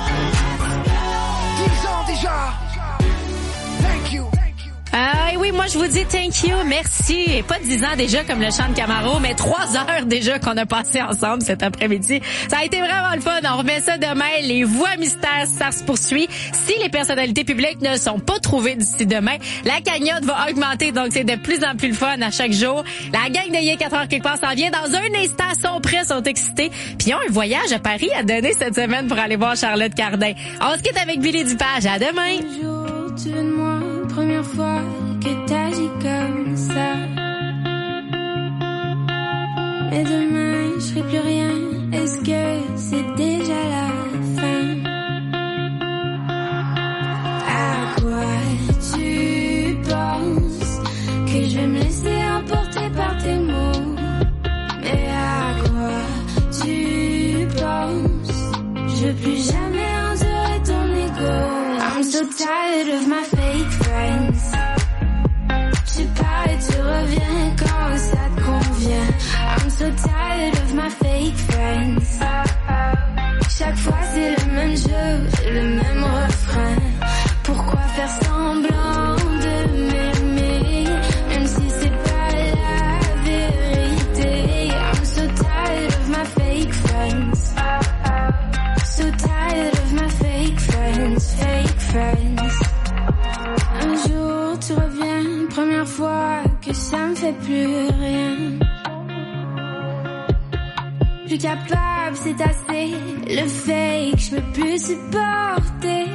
dix ans déjà. Thank you. Ah oui, moi je vous dis thank you, merci. Et pas dix ans déjà comme le chant de Camaro, mais trois heures déjà qu'on a passé ensemble cet après-midi. Ça a été vraiment le fun. On remet ça demain. Les voix mystères, ça se poursuit. Si les personnalités publiques ne sont pas trouvées d'ici demain, la cagnotte va augmenter. Donc c'est de plus en plus le fun à chaque jour. La gang de Yé quatre heures quelque part s'en vient. Dans un instant, sont prêts, sont excités. Puis ils ont un voyage à Paris à donner cette semaine pour aller voir Charlotte Cardin. On se quitte avec Billy Dupage. À demain. Bonjour, tu veux de moi, première fois que t'agis comme ça. Mais demain, je ferai plus rien. Est-ce que c'est déjà la fin? À quoi tu penses? Que je vais me laisser emporter par tes mots? Mais à quoi tu penses? Je veux plus jamais endurer ton ego. I'm so tired of my fake friends. Tu pars et tu reviens quand ça te convient. I'm so tired of my fake friends. Chaque fois c'est le même jeu, le même refrain. Pourquoi faire semblant de m'aimer, même si c'est pas la vérité? I'm so tired of my fake friends. So tired of my fake friends, fake friends. Un jour tu reviens, première fois que ça me fait plus rien. Plus capable, c'est assez. Le fake, je peux plus supporter.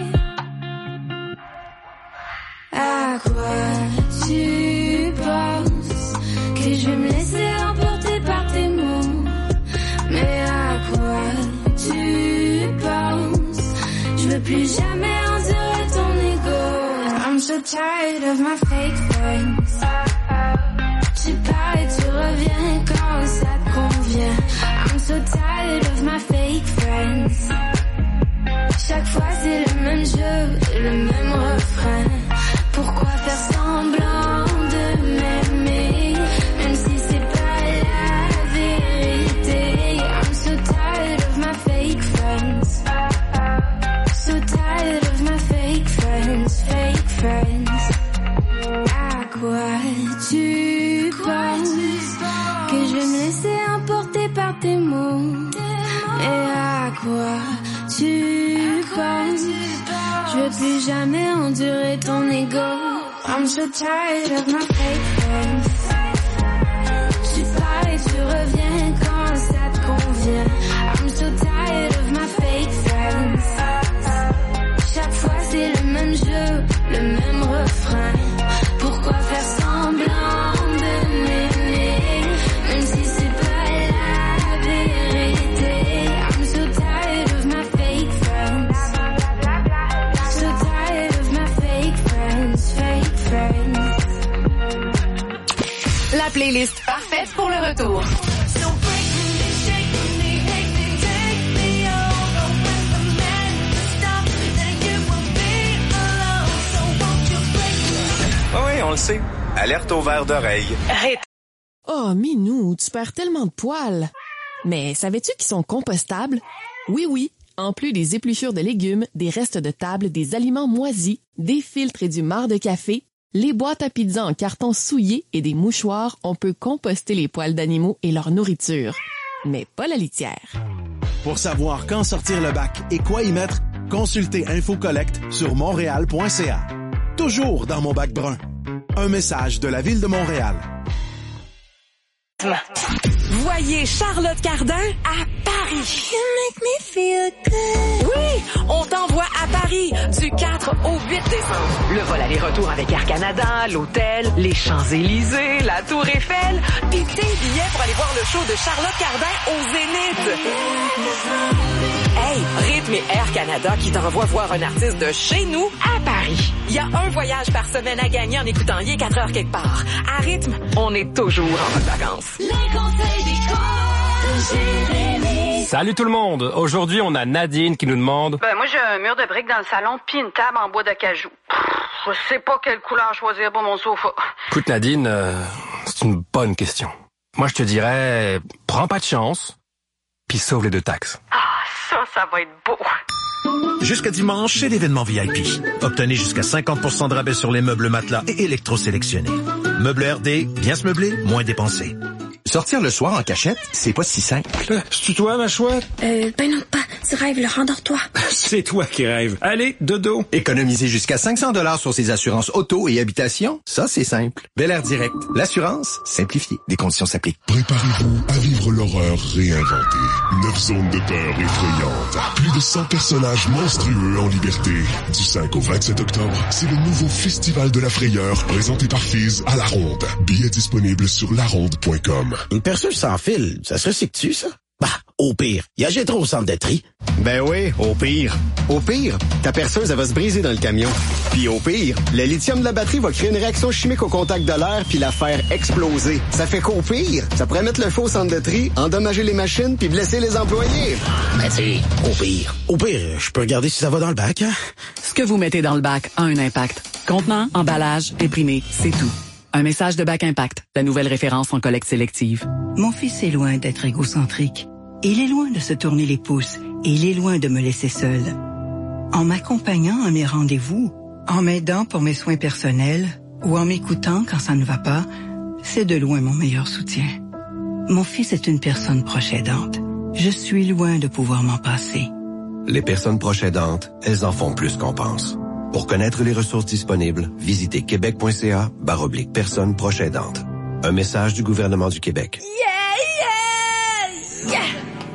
À quoi tu penses? que je vais me laisser emporter par tes mots. Mais à quoi tu penses? Je veux plus jamais endurer ton ego. I'm so tired of my fake friends. Tu pars et tu reviens quand ça te convient. I'm so tired of my fake friends. Chaque fois c'est le même jeu, le même refrain. Pourquoi faire semblant de m'aimer, même si c'est pas la vérité? I'm so tired of my fake friends. So tired of my fake friends, fake friends. À quoi tu penses? Que je vais me laisser emporter par tes mots. Et à quoi tu penses? Je veux plus jamais endurer ton ego. I'm so tired of my fake friends. Tu pars et tu reviens quand ça te convient. I'm so tired of my fake friends. Chaque fois c'est le même jeu, le même refrain. Pourquoi faire semblant de m'aimer, même si c'est pas la vérité? I'm so tired of my fake friends. So tired of my fake friends, fake friends. La playlist parfaite pour le retour. Oui, on le sait. Alerte au verre d'oreille. Oh, Minou, tu perds tellement de poils. Mais savais-tu qu'ils sont compostables? Oui, oui. En plus des épluchures de légumes, des restes de table, des aliments moisis, des filtres et du marc de café, les boîtes à pizza en carton souillé et des mouchoirs, on peut composter les poils d'animaux et leur nourriture. Mais pas la litière. Pour savoir quand sortir le bac et quoi y mettre, consultez InfoCollect sur montréal point c a. Toujours dans mon bac brun. Un message de la Ville de Montréal. Voyez Charlotte Cardin à Paris. You make me feel good. Oui, on t'envoie à Paris du quatre au huit décembre. Le vol aller-retour avec Air Canada, l'hôtel, les Champs-Élysées, la Tour Eiffel, puis tes billets pour aller voir le show de Charlotte Cardin au Zénith. Hey, Rythme et Air Canada qui t'envoie voir un artiste de chez nous à Paris. Il y a un voyage par semaine à gagner en écoutant rien quatre heures quelque part. À Rythme, on est toujours en mode vacances. Les conseils des Jérémy. Salut tout le monde! Aujourd'hui, on a Nadine qui nous demande... Ben, moi, j'ai un mur de briques dans le salon puis une table en bois d'acajou. Je sais pas quelle couleur choisir pour mon sofa. Écoute, Nadine, euh, c'est une bonne question. Moi, je te dirais, prends pas de chance, puis sauve les deux taxes. Ah, ça, ça va être beau. Jusqu'à dimanche, chez l'événement V I P. Obtenez jusqu'à cinquante pour cent de rabais sur les meubles matelas et électrosélectionnés. Meubles R D, bien se meubler, moins dépenser. Sortir le soir en cachette, c'est pas si simple. Euh, c'est toi, ma chouette? Euh, ben non, pas. Tu rêves, là, rendors-toi. C'est toi qui rêves. Allez, dodo. Économiser jusqu'à cinq cents dollars sur ses assurances auto et habitation, ça, c'est simple. Bel Air Direct. L'assurance, simplifiée. Des conditions s'appliquent. Préparez-vous à vivre l'horreur réinventée. Neuf zones de peur effrayantes. Plus de cent personnages monstrueux en liberté. Du cinq au vingt-sept octobre, c'est le nouveau Festival de la frayeur présenté par Fizz à La Ronde. Billets disponibles sur la ronde point com. Une perceuse sans fil, ça se recycle-tu, ça? Bah, au pire, y a trop au centre de tri. Ben oui, au pire. Au pire, ta perceuse, elle va se briser dans le camion. Puis au pire, le lithium de la batterie va créer une réaction chimique au contact de l'air puis la faire exploser. Ça fait qu'au pire, ça pourrait mettre le feu au centre de tri, endommager les machines puis blesser les employés. Ben tu au pire. Au pire, je peux regarder si ça va dans le bac, hein? Ce que vous mettez dans le bac a un impact. Contenant, emballage, imprimé, c'est tout. Un message de Bac Impact, la nouvelle référence en collecte sélective. Mon fils est loin d'être égocentrique. Il est loin de se tourner les pouces et il est loin de me laisser seul. En m'accompagnant à mes rendez-vous, en m'aidant pour mes soins personnels ou en m'écoutant quand ça ne va pas, c'est de loin mon meilleur soutien. Mon fils est une personne proche aidante. Je suis loin de pouvoir m'en passer. Les personnes proches aidantes, elles en font plus qu'on pense. Pour connaître les ressources disponibles, visitez québec point c a barre oblique personnes proches aidantes. Un message du gouvernement du Québec. Yeah, yeah, yeah!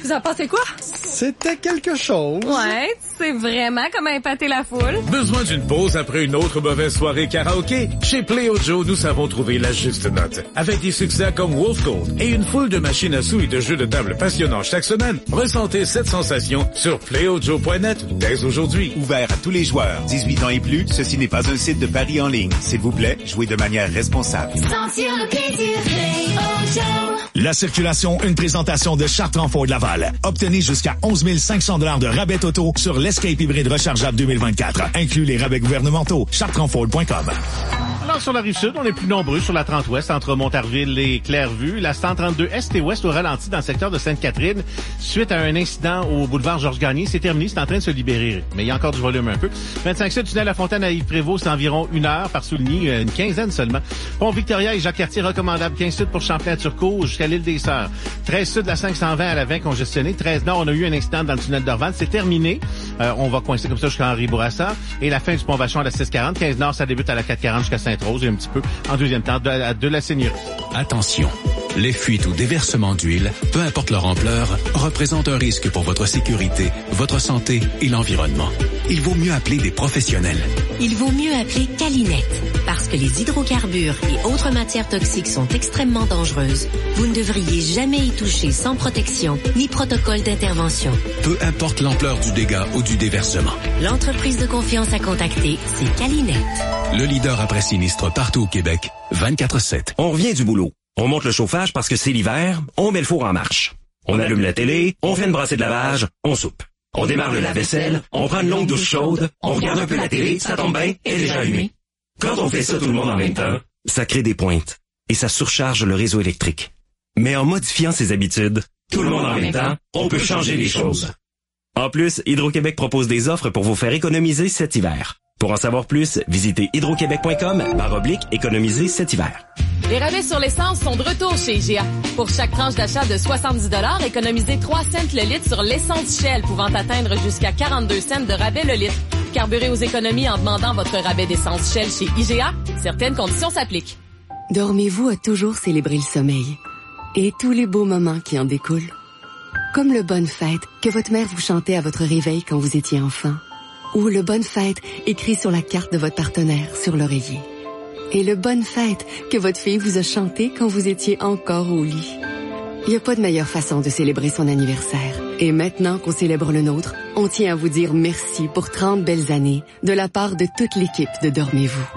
Vous en pensez quoi? C'était quelque chose. Ouais, c'est vraiment comme épater la foule. Besoin d'une pause après une autre mauvaise soirée karaoké? Chez Play Joe, nous savons trouver la juste note. Avec des succès comme Wolf Gold et une foule de machines à sous et de jeux de table passionnants chaque semaine, ressentez cette sensation sur play o joe point net dès aujourd'hui. Ouvert à tous les joueurs, dix-huit ans et plus, ceci n'est pas un site de paris en ligne. S'il vous plaît, jouez de manière responsable. Sentir le plaisir, Play-O-Joe. La circulation, une présentation de Chartrand-Ford Laval. Obtenez jusqu'à onze mille cinq cents dollars de rabais totaux sur l'Escape hybride rechargeable deux mille vingt-quatre. Inclus les rabais gouvernementaux. chartrand-ford point com. Alors, sur la Rive-Sud, on est plus nombreux sur la trente ouest entre Montarville et Clairvue. La cent trente-deux est et ouest au ralenti dans le secteur de Sainte-Catherine. Suite à un incident au boulevard Georges-Gagné, c'est terminé, c'est en train de se libérer. Mais il y a encore du volume un peu. vingt-cinq sud, tunnel à Fontaine à Yves-Prévost, c'est environ une heure par souligné, une quinzaine seulement. Pont Victoria et Jacques-Cartier recommandable. quinze sud pour Champlain-Turcot jusqu'à l'île des Sœurs. treize sud, la cinq cent vingt à la vingt congestionné. treize nord, on a eu un incident dans le tunnel d'Orval. C'est terminé. Euh, on va coincer comme ça jusqu'à Henri-Bourassa. Et la fin du pont Vachon à la six quarante. quinze nord, ça débute à la quatre quarante jusqu'à Sainte-Rose et un petit peu en deuxième temps de la, de la Seigneurie. Attention, les fuites ou déversements d'huile, peu importe leur ampleur, représentent un risque pour votre sécurité, votre santé et l'environnement. Il vaut mieux appeler des professionnels. Il vaut mieux appeler Calinette, parce que les hydrocarbures et autres matières toxiques sont extrêmement dangereuses. Vous ne devriez jamais y toucher sans protection ni protocole d'intervention. Peu importe l'ampleur du dégât ou du déversement. L'entreprise de confiance à contacter, c'est Calinette. Le leader après sinistre partout au Québec, vingt-quatre sept. On revient du boulot. On monte le chauffage parce que c'est l'hiver, on met le four en marche. On allume la télé, on fait une brassée de lavage, on soupe. On démarre le lave-vaisselle, on prend une longue douche chaude, on regarde un peu la télé, ça tombe bien, elle est déjà allumée. Quand on fait ça tout le monde en même temps, ça crée des pointes et ça surcharge le réseau électrique. Mais en modifiant ses habitudes, tout le monde en même temps, on peut changer les choses. En plus, Hydro-Québec propose des offres pour vous faire économiser cet hiver. Pour en savoir plus, visitez hydro-québec point com barre oblique économiser cet hiver. Les rabais sur l'essence sont de retour chez I G A. Pour chaque tranche d'achat de soixante-dix dollars, économisez trois cents le litre sur l'essence Shell, pouvant atteindre jusqu'à quarante-deux cents de rabais le litre. Carburez aux économies en demandant votre rabais d'essence Shell chez I G A. Certaines conditions s'appliquent. Dormez-vous a toujours célébré le sommeil et tous les beaux moments qui en découlent. Comme le Bonne Fête que votre mère vous chantait à votre réveil quand vous étiez enfant. Ou le Bonne Fête écrit sur la carte de votre partenaire sur l'oreiller. Et le Bonne Fête que votre fille vous a chanté quand vous étiez encore au lit. Il n'y a pas de meilleure façon de célébrer son anniversaire. Et maintenant qu'on célèbre le nôtre, on tient à vous dire merci pour trente belles années de la part de toute l'équipe de Dormez-vous.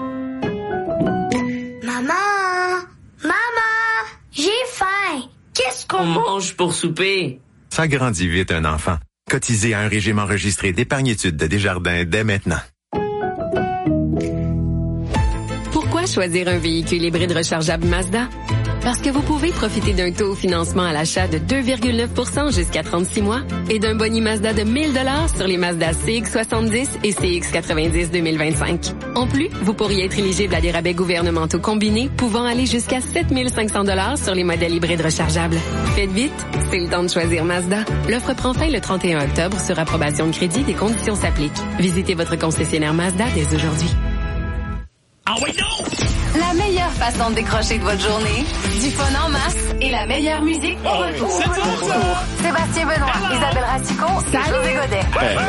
Maman! Maman! J'ai faim! Qu'est-ce qu'on mange pour souper? Ça grandit vite un enfant. Cotisez à un régime enregistré d'épargne-études de Desjardins dès maintenant. Pourquoi choisir un véhicule hybride rechargeable Mazda? Parce que vous pouvez profiter d'un taux au financement à l'achat de deux virgule neuf pour cent jusqu'à trente-six mois et d'un boni Mazda de mille dollars sur les Mazda C X soixante-dix et C X quatre-vingt-dix deux mille vingt-cinq. En plus, vous pourriez être éligible à des rabais gouvernementaux combinés pouvant aller jusqu'à sept mille cinq cents dollars sur les modèles hybrides rechargeables. Faites vite, c'est le temps de choisir Mazda. L'offre prend fin le trente et un octobre sur approbation de crédit. Des conditions s'appliquent. Visitez votre concessionnaire Mazda dès aujourd'hui. Ah oui, non! La meilleure façon de décrocher de votre journée, du fun en masse et la meilleure musique au retour. C'est ça, ça. Sébastien Benoît, Hello. Isabelle Racicot et José Godet.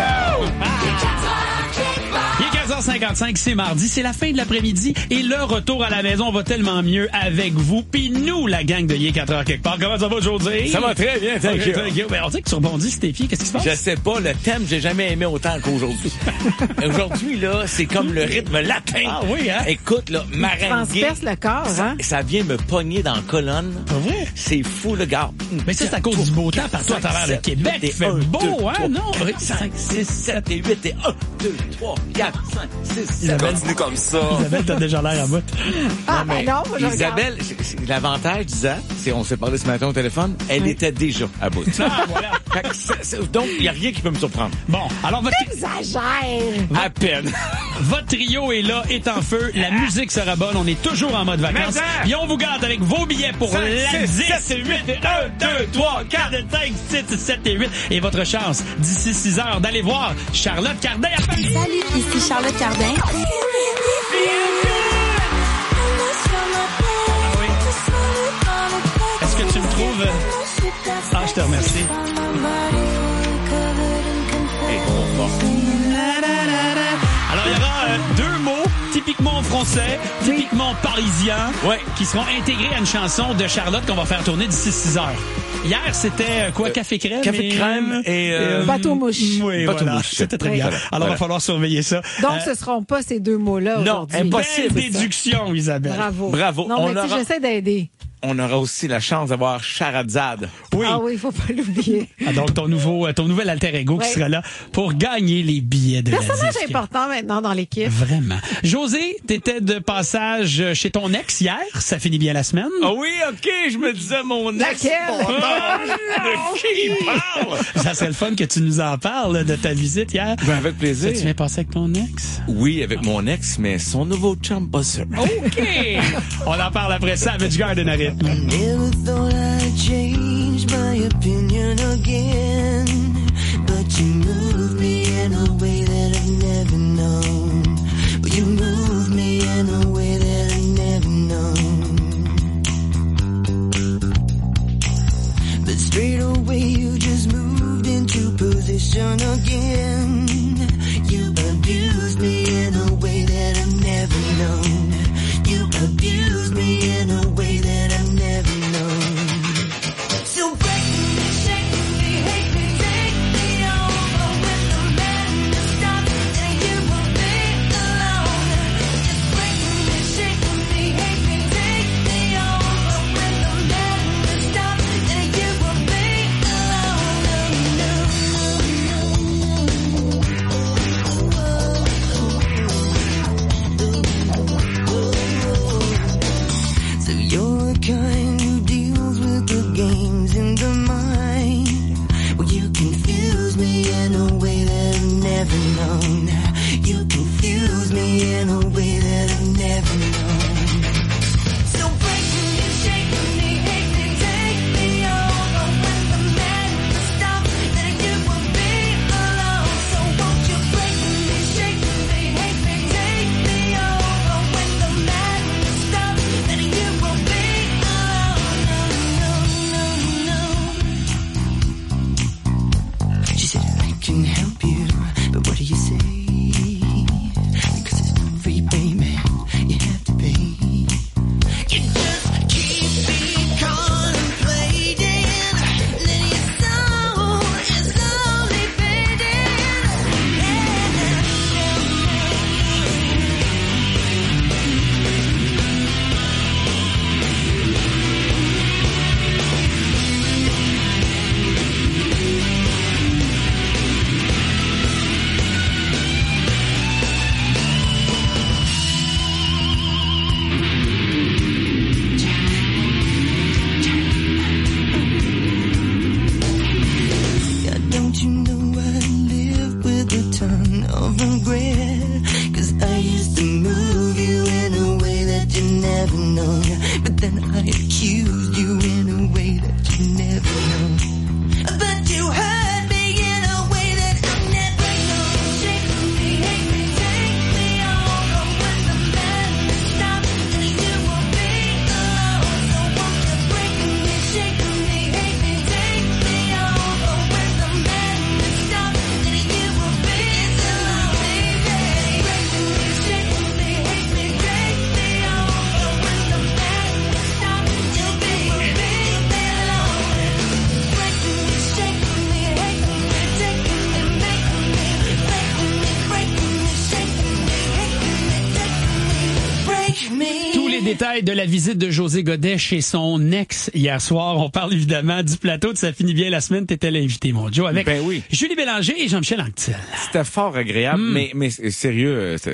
Il est quinze heures cinquante-cinq, c'est mardi, c'est la fin de l'après-midi et le retour à la maison va tellement mieux avec vous. Puis nous, la gang de Yé quatre heures quelque part. Comment ça va aujourd'hui? Ça va très bien, thank you. Okay, ben, on dirait que tu rebondis sur tes pieds. Qu'est-ce qui se passe? Je sais pas, le thème, j'ai jamais aimé autant qu'aujourd'hui. Aujourd'hui, là, c'est comme le rythme latin. Ah oui, hein? Écoute, là, maringuer. Transperce le corps, ça, hein? ça vient me pogner dans la colonne. Pas vrai? C'est fou, le gars. Mais ça, c'est à cause du beau temps partout à travers le Québec. Il fait beau, hein? Non? cinq, six, sept et huit et un, deux, trois, quatre, cinq, six, sept. Isabelle, continue comme ça. Isabelle, t'as déjà l'air à bout. Ah, ben non, moi, je Isabelle, c'est- c'est- l'avantage d'Isa, c'est, on s'est parlé ce matin au téléphone, elle Oui. était déjà à bout. Ah, voilà. Fait que c'est- c'est- donc, il n'y a rien qui peut me surprendre. Bon, alors votre, Exagère! À peine. votre trio est là, est en feu. La musique sera bonne. On est toujours en mode vacances. Mais Et on vous garde avec vos billets pour Cinq, la six, dix, sept, huit, un, deux, trois, quatre, cinq, six, sept et huit. Et votre chance, d'ici six heures, d'aller voir Charlotte Cardin. Salut, ici Charlotte Cardin. Est-ce que tu me trouves... Ah, je te remercie. Alors, il y aura euh, deux mots typiquement français, typiquement parisiens, ouais, qui seront intégrés à une chanson de Charlotte qu'on va faire tourner d'ici six heures. Hier, c'était euh, quoi? Euh, café crème? Café et, crème et... Euh, euh, bateau mouche. Oui, bateau voilà. mouche. C'était très Oui. bien. Voilà. Alors, il Voilà. va falloir surveiller ça. Donc, Euh, ce ne seront pas ces deux mots-là non, aujourd'hui. impossible. Belle déduction, Isabelle. Bravo. Bravo. Non, On mais tu sais, aura- j'essaie d'aider. On aura aussi la chance d'avoir Charazade. Oui. Ah oui, il faut pas l'oublier. Ah, donc, ton nouveau, euh, ton nouvel alter ego Ouais. qui sera là pour gagner les billets de la Personnage disque. important maintenant dans l'équipe. Vraiment. José, t'étais de passage chez ton ex hier. Ça finit bien la semaine. Ah oui, OK, je me disais mon ex. Laquelle? Ah, De qui il parle? Ça serait le fun que tu nous en parles de ta visite hier. Ben, avec plaisir. Tu viens passer avec ton ex? Oui, avec mon ex, mais son nouveau chum, pas sûr. OK! On en parle après ça avec Garden à rythme. Never thought I'd change my opinion again, but you moved me in a way that I've never known. But you moved me in a way that I've never known. But straight away you just moved into position again. You abused me in a way that I've never known. You abused me in a way that I've never known. So break me, shake me, hate me, take me over. When the madness stops, then you will be alone. Just break me, shake me, hate me, take me over. When the madness stops, then you will be alone. So you're the kind who deals with the games in the mind. Well, you confuse me in a way that I've never known. You confuse me in a way that I've never known. So break me, shake me, hate me, take me over. When the madness stops, then you will be alone. So won't you break me, shake me, hate me, take me over. When the madness stops, then you will be alone. No, no, no, no. She said, I can help you, but what do you say? Because it's free payment, you have to pay. You just keep me contemplating, and then your soul is slowly Yeah, don't you know I live with a ton of regret? Cause I used to move you in a way that you never known. But then I accused you in a way that you never known. But you hurt me in a way that I never known. Shake me, hate me, take me over. When the madness stops, then you will be alone. So won't you break me, shake me, hate me, take me over. When the madness stops, then you will be alone. Break me, shake me, hate me, take me over. When the madness stops, you'll be alone. Break me, shake me, hate me, take me, make me, break me, break me, shake me, hate me, take me, break me. Tous les détails de la visite de José Godet chez son ex hier soir. On parle évidemment du plateau de Ça finit bien la semaine. T'étais l'invité, mon Joe, avec Ben oui. Julie Bélanger et Jean-Michel Anctil. C'était fort agréable, Mm. mais, mais sérieux,